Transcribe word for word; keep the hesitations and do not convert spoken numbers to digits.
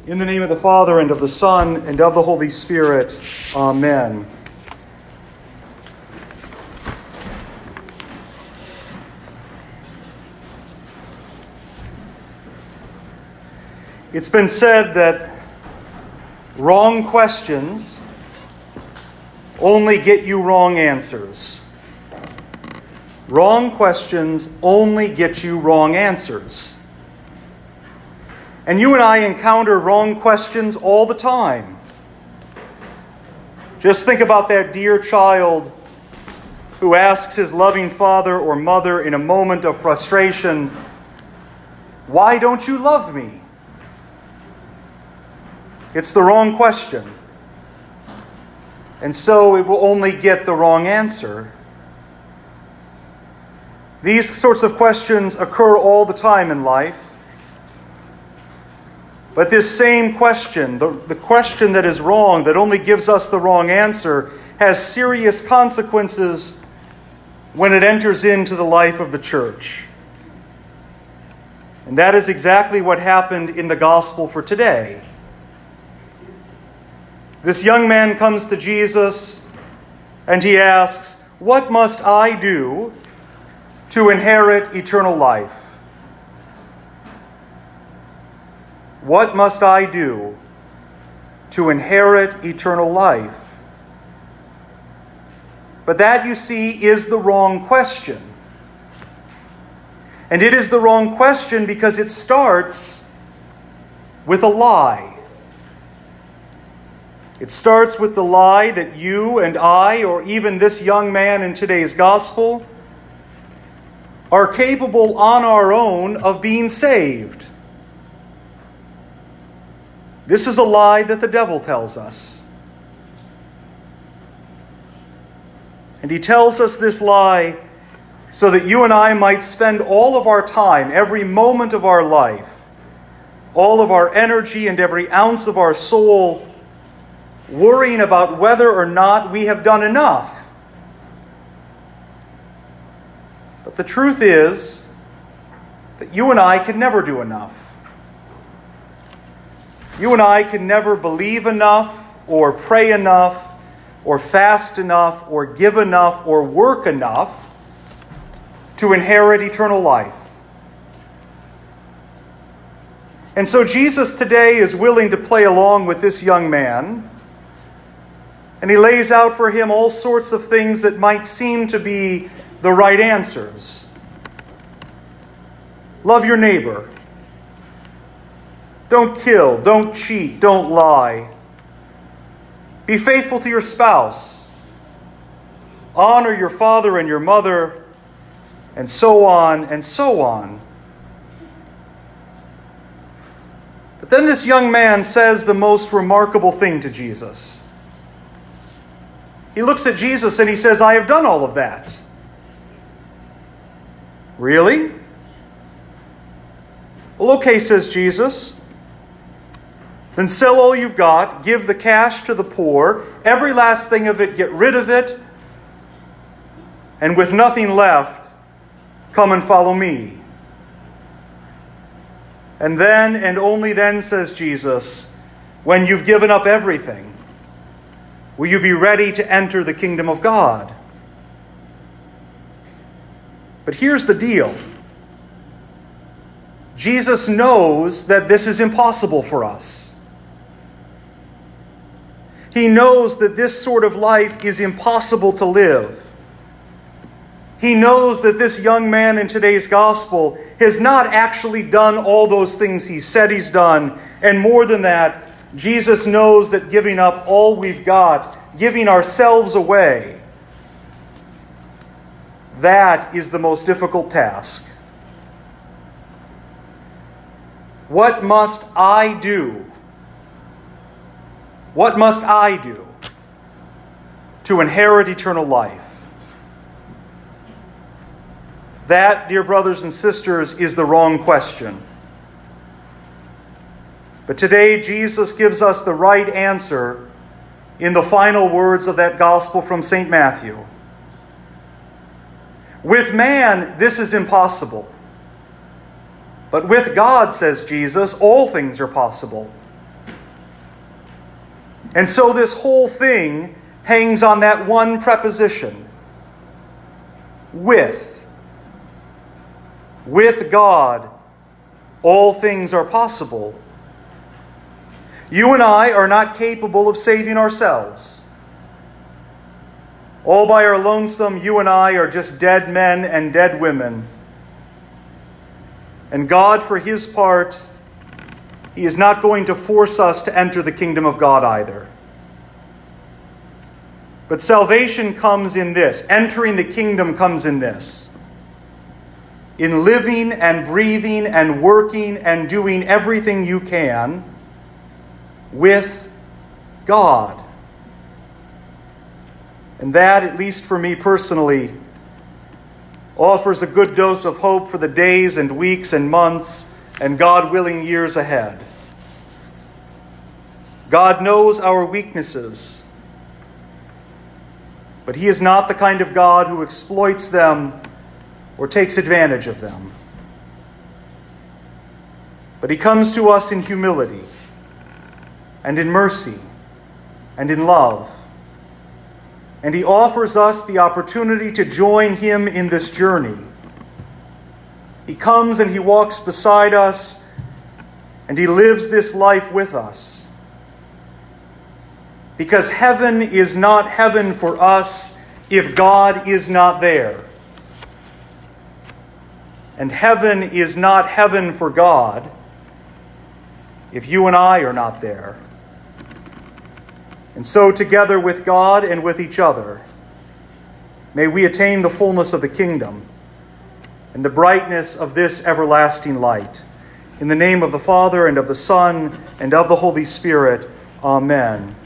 In the name of the Father, and of the Son, and of the Holy Spirit. Amen. It's been said that wrong questions only get you wrong answers. Wrong questions only get you wrong answers. And you and I encounter wrong questions all the time. Just think about that dear child who asks his loving father or mother in a moment of frustration, "Why don't you love me?" It's the wrong question. And so it will only get the wrong answer. These sorts of questions occur all the time in life. But this same question, the, the question that is wrong, that only gives us the wrong answer, has serious consequences when it enters into the life of the church. And that is exactly what happened in the gospel for today. This young man comes to Jesus and he asks, "What must I do to inherit eternal life?" What must I do to inherit eternal life? But that, you see, is the wrong question. And it is the wrong question because it starts with a lie. It starts with the lie that you and I, or even this young man in today's gospel, are capable on our own of being saved. This is a lie that the devil tells us. And he tells us this lie so that you and I might spend all of our time, every moment of our life, all of our energy and every ounce of our soul, worrying about whether or not we have done enough. But the truth is that you and I can never do enough. You and I can never believe enough, or pray enough, or fast enough, or give enough, or work enough to inherit eternal life. And so Jesus today is willing to play along with this young man, and he lays out for him all sorts of things that might seem to be the right answers. Love your neighbor. Don't kill, don't cheat, don't lie. Be faithful to your spouse. Honor your father and your mother, and so on and so on. But then this young man says the most remarkable thing to Jesus. He looks at Jesus and he says, "I have done all of that." Really? Well, okay, says Jesus. Then sell all you've got, give the cash to the poor, every last thing of it, get rid of it, and with nothing left, come and follow me. And then, and only then, says Jesus, when you've given up everything, will you be ready to enter the kingdom of God? But here's the deal. Jesus knows that this is impossible for us. He knows that this sort of life is impossible to live. He knows that this young man in today's gospel has not actually done all those things he said he's done. And more than that, Jesus knows that giving up all we've got, giving ourselves away, that is the most difficult task. What must I do? What must I do to inherit eternal life? That, dear brothers and sisters, is the wrong question. But today, Jesus gives us the right answer in the final words of that gospel from Saint Matthew. With man, this is impossible. But with God, says Jesus, all things are possible. And so this whole thing hangs on that one preposition, with. With God, all things are possible. You and I are not capable of saving ourselves. All by our lonesome, you and I are just dead men and dead women. And God, for His part, He is not going to force us to enter the kingdom of God either. But salvation comes in this. Entering the kingdom comes in this. In living and breathing and working and doing everything you can with God. And that, at least for me personally, offers a good dose of hope for the days and weeks and months and, God willing, years ahead. God knows our weaknesses, but He is not the kind of God who exploits them or takes advantage of them. But He comes to us in humility and in mercy and in love. And He offers us the opportunity to join Him in this journey. He comes and He walks beside us, and He lives this life with us. Because heaven is not heaven for us if God is not there. And heaven is not heaven for God if you and I are not there. And so, together with God and with each other, may we attain the fullness of the kingdom and the brightness of this everlasting light. In the name of the Father, and of the Son, and of the Holy Spirit, amen.